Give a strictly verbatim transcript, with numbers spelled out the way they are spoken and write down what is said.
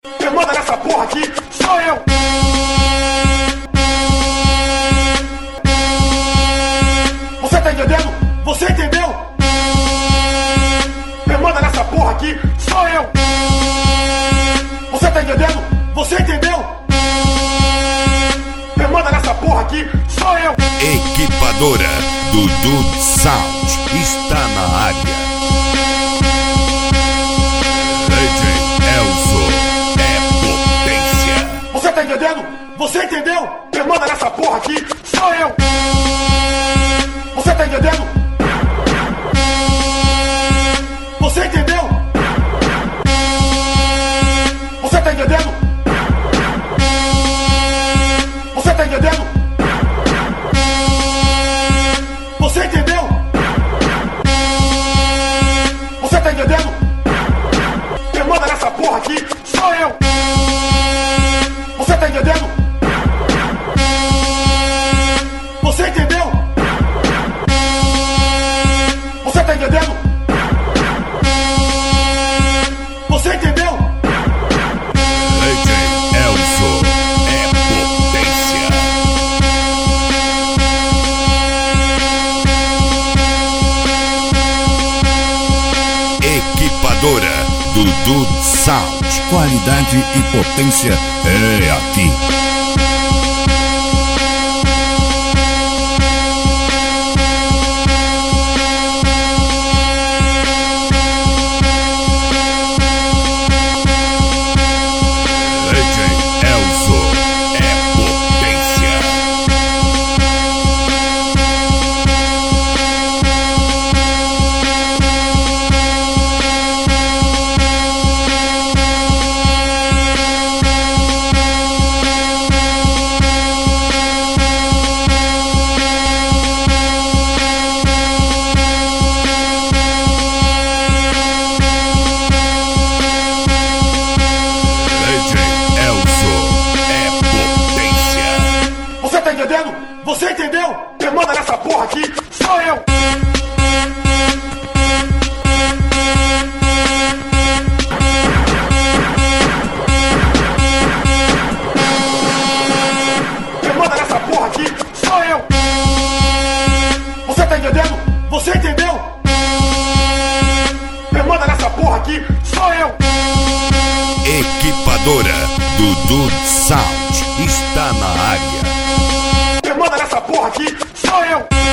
Quem manda nessa porra aqui sou eu. Você tá entendendo? Você entendeu? Quem manda nessa porra aqui sou eu. Você tá entendendo? Você entendeu? Quem manda nessa porra aqui sou eu. Equipadora Dudu Sound está na área. D J Elzo é potência. Você tá entendendo? Você entendeu? Quem manda nessa porra aqui sou eu. Você tá entendendo? Você entendeu? Você tá entendendo? Você tá entendendo? Você entendeu? Você tá entendendo? Quem manda nessa porra aqui sou eu. Você tá entendendo? Você entendeu? Você tá entendendo? Você entendeu? D J Elzo é potência. Equipadora Dudu Sound. Qualidade e potência é aqui. D J Elzo é potência. Você tá entendendo? Você entendeu? Quem manda nessa porra aqui sou eu. Quem manda nessa porra aqui sou eu. Você tá entendendo? Você entendeu? Quem manda nessa porra aqui sou eu. Equipadora Dudu Sound está na área. Quem manda nessa porra aqui sou eu.